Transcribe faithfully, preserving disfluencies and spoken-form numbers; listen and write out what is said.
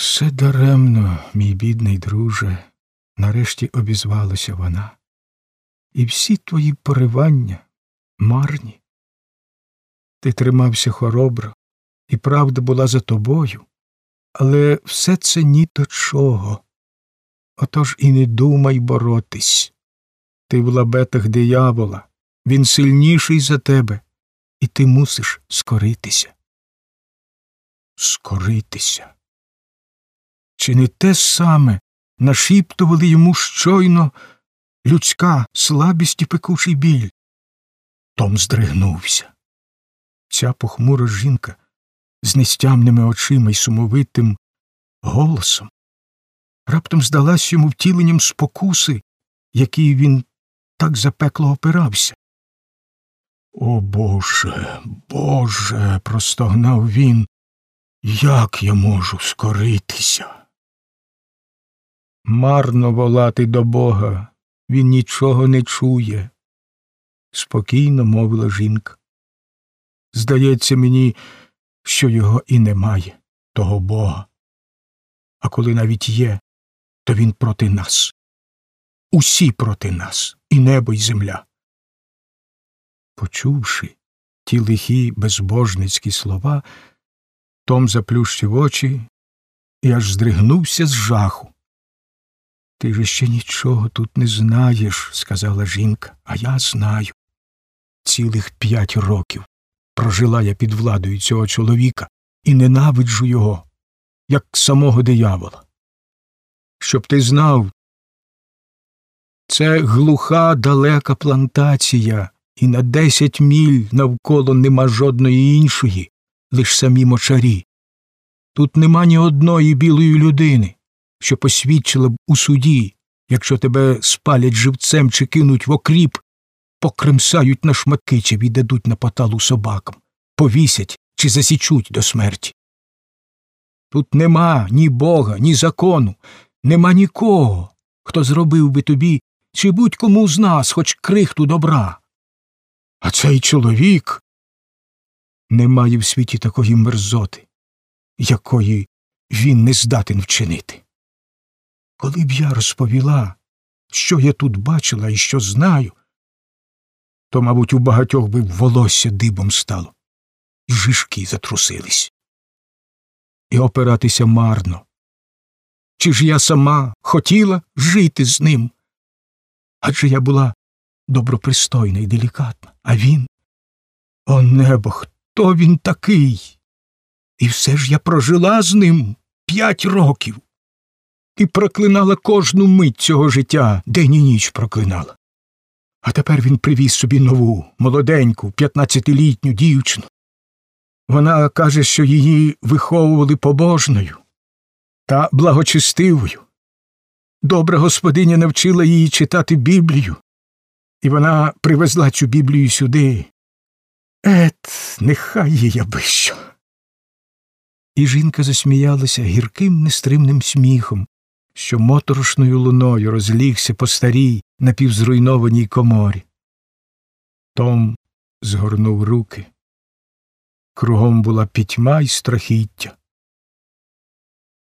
Все даремно, мій бідний друже, нарешті обізвалася вона. І всі твої поривання марні. Ти тримався хоробро, і правда була за тобою, але все це ні до чого. Отож і не думай боротись. Ти в лабетах диявола, він сильніший за тебе, і ти мусиш скоритися. Скоритися. Чи не те саме нашіптували йому щойно людська слабість і пекучий біль? Том здригнувся. Ця похмура жінка з нестямними очима й сумовитим голосом раптом здалась йому втіленням спокуси, якій він так запекло опирався. «О, Боже, Боже!» – простогнав він. «Як я можу скоритися?» «Марно волати до Бога, він нічого не чує», – спокійно мовила жінка. «Здається мені, що його і немає, того Бога. А коли навіть є, то він проти нас. Усі проти нас, і небо, і земля». Почувши ті лихі безбожницькі слова, Том заплющив очі і аж здригнувся з жаху. «Ти ж ще нічого тут не знаєш», – сказала жінка, – «а я знаю. Цілих п'ять років прожила я під владою цього чоловіка і ненавиджу його, як самого диявола. Щоб ти знав, це глуха, далека плантація, і на десять міль навколо нема жодної іншої, лиш самі мочарі. Тут нема ні одної білої людини, що посвідчила б у суді, якщо тебе спалять живцем чи кинуть в окріп, покремсають на шматки чи віддадуть на поталу собакам, повісять чи засічуть до смерті. Тут нема ні Бога, ні закону, нема нікого, хто зробив би тобі чи будь-кому з нас хоч крихту добра. А цей чоловік немає в світі такої мерзоти, якої він не здатен вчинити. Коли б я розповіла, що я тут бачила і що знаю, то, мабуть, у багатьох би волосся дибом стало, і жишки затрусились. І опиратися марно. Чи ж я сама хотіла жити з ним? Адже я була добропристойна і делікатна, а він? О небо, хто він такий? І все ж я прожила з ним п'ять років. І проклинала кожну мить цього життя, день і ніч проклинала. А тепер він привіз собі нову, молоденьку, п'ятнадцятилітню дівчину. Вона каже, що її виховували побожною та благочестивою. Добра господиня навчила її читати Біблію, і вона привезла цю Біблію сюди. Ет, нехай їй аби що. І жінка засміялася гірким нестримним сміхом, що моторошною луною розлігся по старій напівзруйнованій коморі. Том згорнув руки. Кругом була пітьма й страхіття.